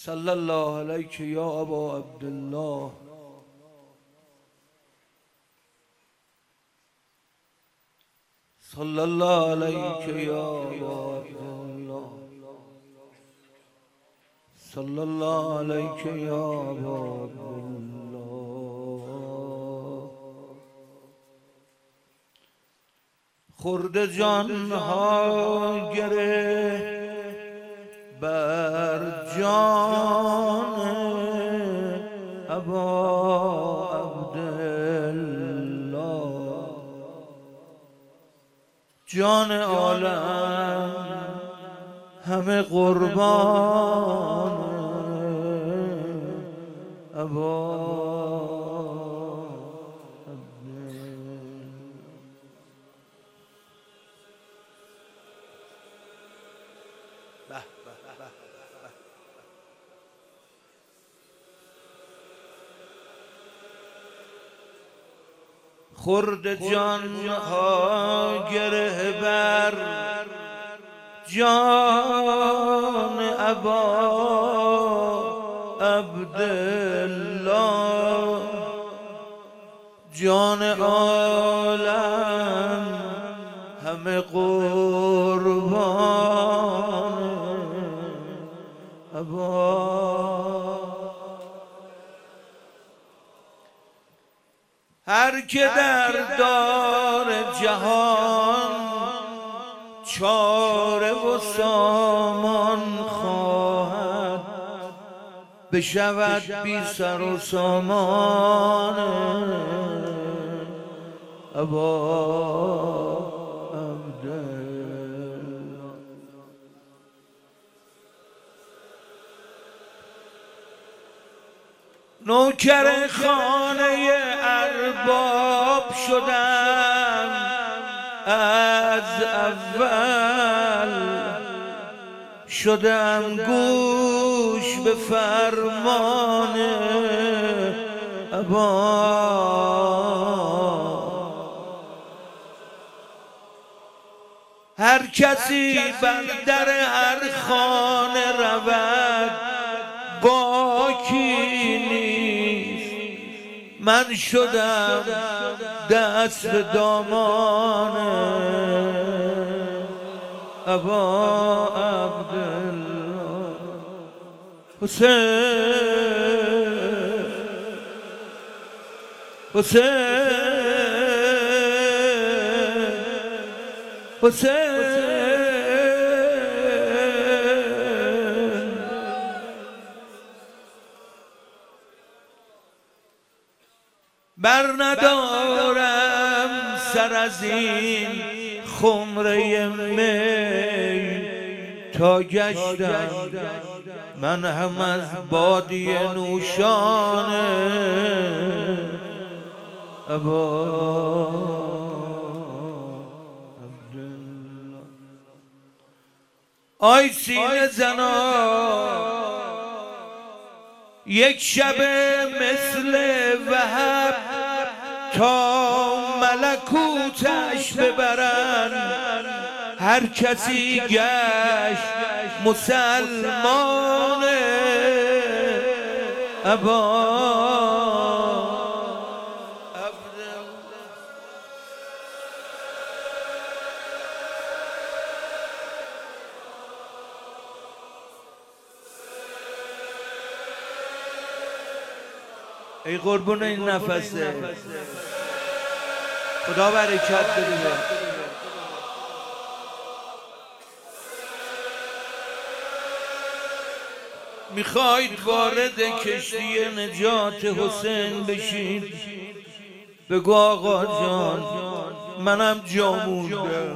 صلی الله علیک یا ابا عبدالله. صلی الله علیک یا ابا عبدالله. صلی الله علیک یا ابا عبدالله. خرد جان ها گره بر جان ابا عبدالله. جان عالم همه قربان ابا خرد جان ها گره بر جان ابا عبدالله. جان عالم همه قربان ابا. هر که در دار جهان چاره و سامان خواهد بشود بی سر و سامان ابا عبدالله. نوکر خانه ارباب شدم از اول، شدم گوش به فرمان ابا. هر کسی بر در هر خانه رود باکی نیست، من شدم دست دامان ابا عبدالله. حسین حسین حسین بر ندارم سر از این خمره می تا گشتم من هم از بادیه نوشان ابا عبدالله. آی سینه زنا یک شب مثل وهب تا ملکوتش ببرن، هر کسی گشت مسلمان ابا. ای قربون این نفسه، خدا برکت بده. میخواید وارد کشتی نجات حسین بشید، بگو آقا جان منم جا موندم،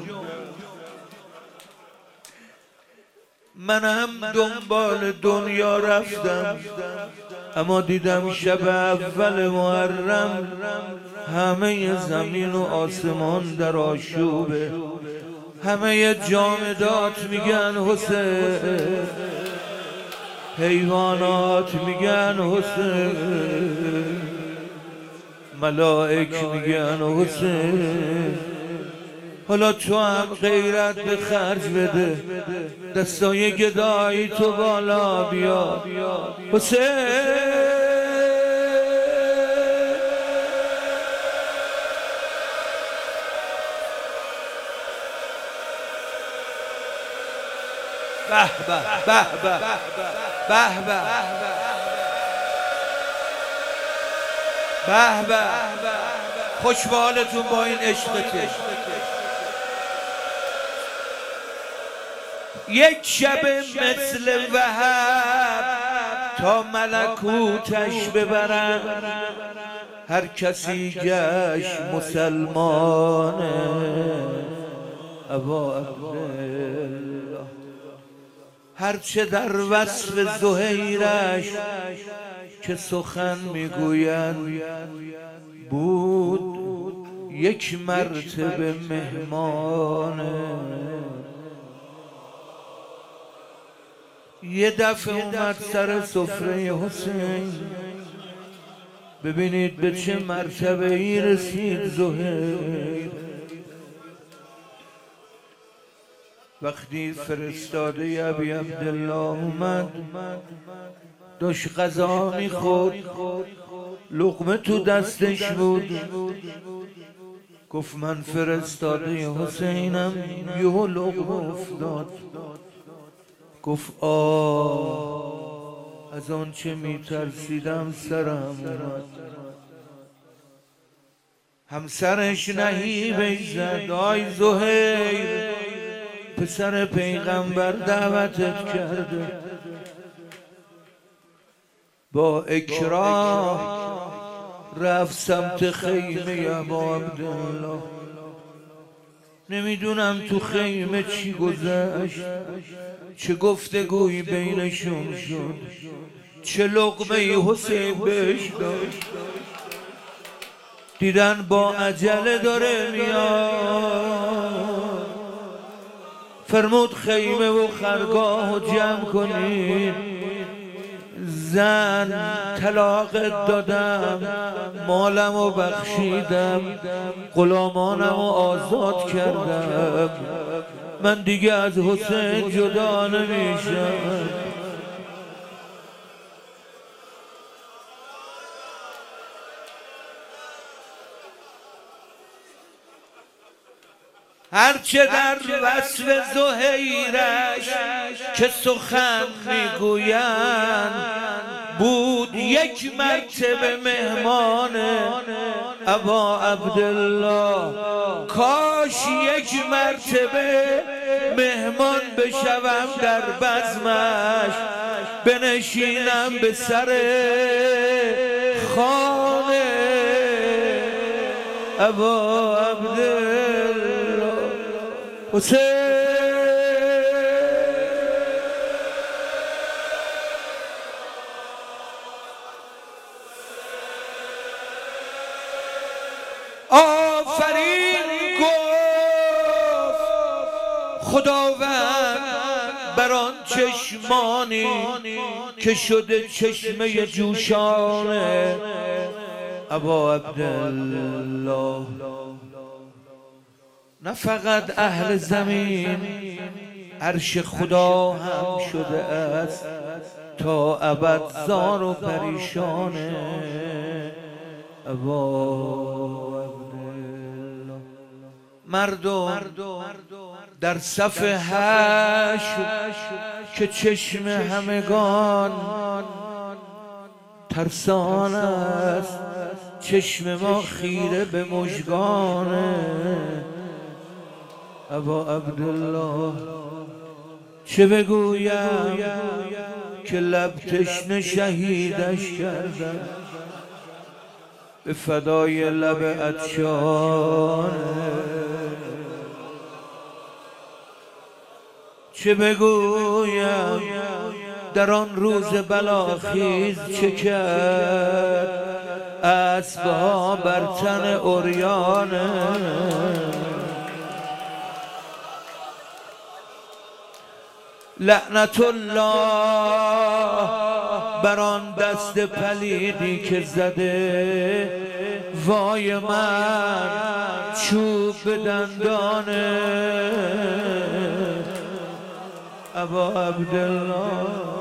منم دنبال دنیا رفتم، اما دیدم شب اول محرم همه زمین و آسمان در آشوبه، همه جامدات میگن حسین، حیوانات میگن حسین، ملائک میگن حسین، حالا تو هم غیرت به خرج بده، دستای گدایی تو بالا بیا حسین. به به به به به به به به خوشبالتون با این عشقته. یک شب مثل وهب تا ملکوتش ببرم، هر کسی گشت مسلمانه ابا عبدالله. هرچه در وصف زهیرش که سخن میگویند، بود یک مرتبه مهمانه. یه دفعه اومد سر سفره حسین، ببینید به چه مرتبه ای رسید زهیر. وقتی فرستاده ابی عبدالله اومد، داشت غذا میخورد، لقمه تو دستش بود. گفت من فرستاده حسینم. یهو لقمه افتاد. گفت از آن چه میترسیدم سرم اومد. همسرش نهیبش زد. آی زهیر، پسر پیغمبر دعوتت کرده، با اکراه رفت سمت خیمه ابا عبدالله. نمیدونم تو خیمه چی گذشت، چه گفتگویی بینشون شد، چه لقمه حسین بهش داد. دیدن با عجله داره میاد، فرمود خیمه و خرگاه رو جمع کنید. زن طلاقت دادم، مالم رو بخشیدم، غلامانم رو آزاد کردم، من دیگه از حسین جدا نمیشم. هرچه در وصف زهیرش که سخن میگویند، بود یک مرتبه مهمان ابا عبدالله. کاش یک مرتبه مهمان بشوم در بزمش، بنشینم به سر خانه ابا عبدالله حسین. آفرین گفت خداوند بر آن چشمانی که شده چشمه جوشان ابا عبدالله. نه فقط اهل زمین، عرش خدا هم شده است تا ابد زار و پریشانه ابا عبدالله. مردم در صف حشر که چشم همگان ترسان است، چشم ما خیره به مژگانه ابا عبدالله. چه بگویم که لب تشنه شهیدش کردم، به فدای لب عطشانه. چه بگویم در آن روز بلاخیز چه کرد اسبها بر تن عریانه. لعنت الله بر آن دست پلیدی که زده وای من چوب به دندانه ابا عبدالله